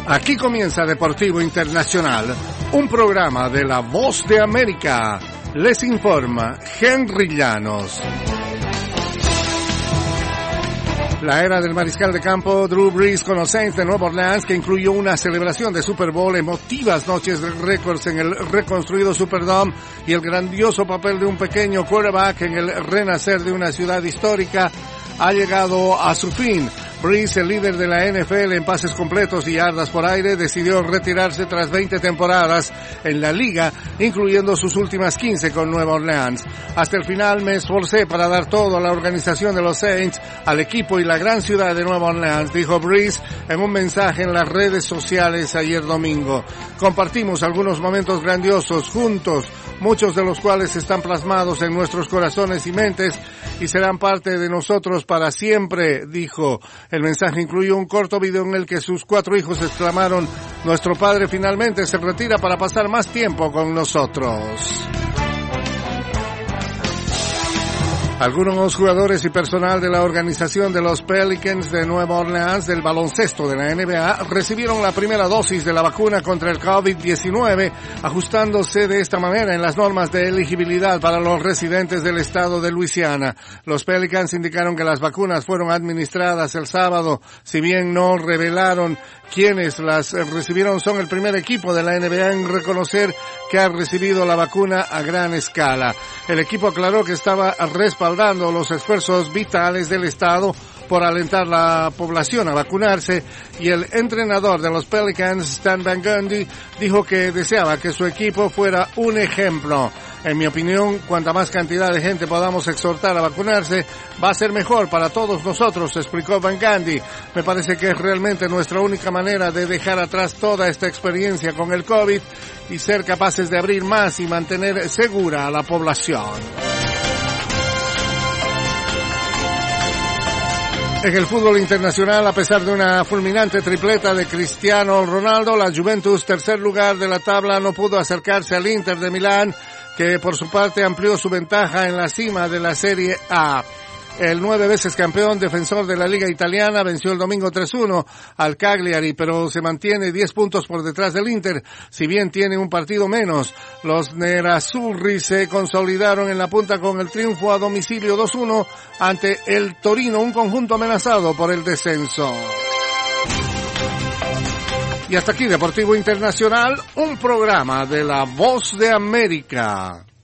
Aquí comienza Deportivo Internacional, un programa de La Voz de América. Les informa Henry Llanos. La era del mariscal de campo Drew Brees con los Saints de Nueva Orleans, que incluyó una celebración de Super Bowl, emotivas noches de récords en el reconstruido Superdome y el grandioso papel de un pequeño quarterback en el renacer de una ciudad histórica, ha llegado a su fin. Brees, el líder de la NFL en pases completos y yardas por aire, decidió retirarse tras 20 temporadas en la liga, incluyendo sus últimas 15 con Nueva Orleans. Hasta el final me esforcé para dar todo a la organización de los Saints, al equipo y la gran ciudad de Nueva Orleans, dijo Brees en un mensaje en las redes sociales ayer domingo. Compartimos algunos momentos grandiosos juntos, muchos de los cuales están plasmados en nuestros corazones y mentes y serán parte de nosotros para siempre, dijo. El mensaje incluyó un corto video en el que sus 4 hijos exclamaron: "Nuestro padre finalmente se retira para pasar más tiempo con nosotros". Algunos jugadores y personal de la organización de los Pelicans de Nueva Orleans del baloncesto de la NBA recibieron la primera dosis de la vacuna contra el COVID-19, ajustándose de esta manera en las normas de elegibilidad para los residentes del estado de Luisiana. Los Pelicans indicaron que las vacunas fueron administradas el sábado, si bien no revelaron quienes las recibieron. Son el primer equipo de la NBA en reconocer que ha recibido la vacuna a gran escala. El equipo aclaró que estaba respaldando los esfuerzos vitales del Estado por alentar la población a vacunarse, y el entrenador de los Pelicans, Stan Van Gundy, dijo que deseaba que su equipo fuera un ejemplo. En mi opinión, cuanta más cantidad de gente podamos exhortar a vacunarse, va a ser mejor para todos nosotros, explicó Van Gundy. Me parece que es realmente nuestra única manera de dejar atrás toda esta experiencia con el COVID y ser capaces de abrir más y mantener segura a la población. En el fútbol internacional, a pesar de una fulminante tripleta de Cristiano Ronaldo, la Juventus, tercer lugar de la tabla, no pudo acercarse al Inter de Milán, que por su parte amplió su ventaja en la cima de la Serie A. El 9 veces campeón defensor de la Liga Italiana venció el domingo 3-1 al Cagliari, pero se mantiene 10 puntos por detrás del Inter, si bien tiene un partido menos. Los nerazzurri se consolidaron en la punta con el triunfo a domicilio 2-1 ante el Torino, un conjunto amenazado por el descenso. Y hasta aquí Deportivo Internacional, un programa de La Voz de América.